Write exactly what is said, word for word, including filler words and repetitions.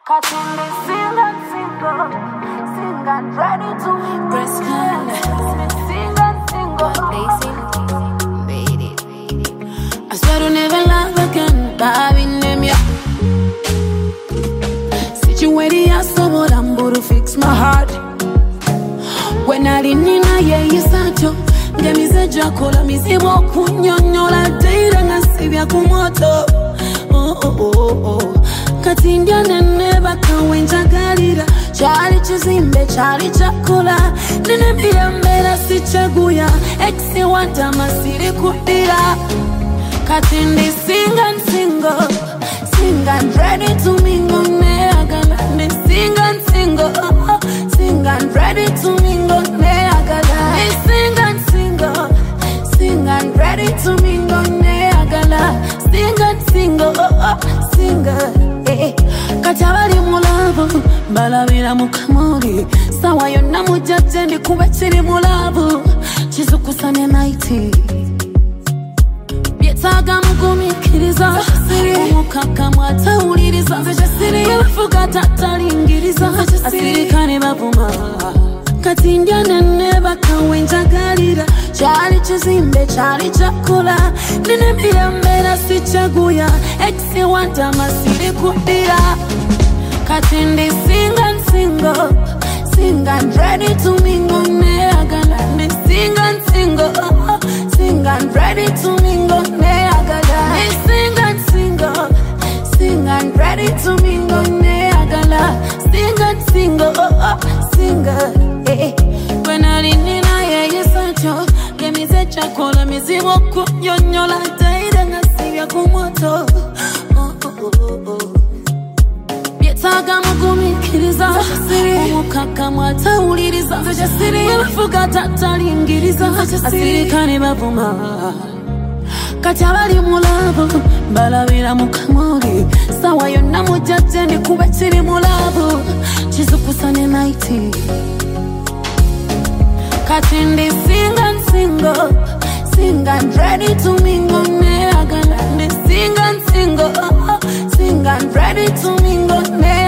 Catching this sing and single, sing and ready to Press can. sing and single. I swear to never love again, baby, name ya. Situated ya so I'm to fix my heart. When I didn't know yeah you sacho, get me the jacola, me see what kunyonyola data and sivya kumoto. Oh oh oh oh. Katindia never can win jagalira. Charlie chizimbe, Charlie chakula. Nene bia mera si chaguya. Exi wanta masiri kudira. Katindi sing and single, sing and ready to mingle. Ne agala, ne sing and single, sing and ready to mingle. Ne agala, ne sing and single, sing and ready to mingle. Ne agala, sing and single, single. Kachabali mulavu, balabira mukamuri. Sawa yona mujajendi kubachiri mulavu. Chizukusane naiti Bietaga mkumikiriza Umukaka mwatauliriza Yabafuga tatalingiriza Asirikane bavuma Katindia nene kawenjagalira. Chali chizimbe, chali chakula. Nene bia mera si chaguya. Exi wanta masiri kudira. Katindi sing and single, sing and ready to mingle. Ne agala, ne sing and single, sing and ready to mingle. Ne agala, ne sing and single, sing and ready to mingle. Ne agala, sing and single, single. When I didn't know yeah you sacho, get me the chakola, me see what kunyonyola data and sivya kumoto. Oh oh oh oh. Bietaga mkumikiriza, umukaka mwatauliriza. Yabafuga tatalingiriza, asirikane bavuma. Kachabali mulavu, balabira mukamuri. Sawa yona mujajendi kubachiri mulavu. Chizukusane naiti Katindi sing and single, sing and ready to mingle. Ne agala, ne sing and single, sing and ready to mingle. Ne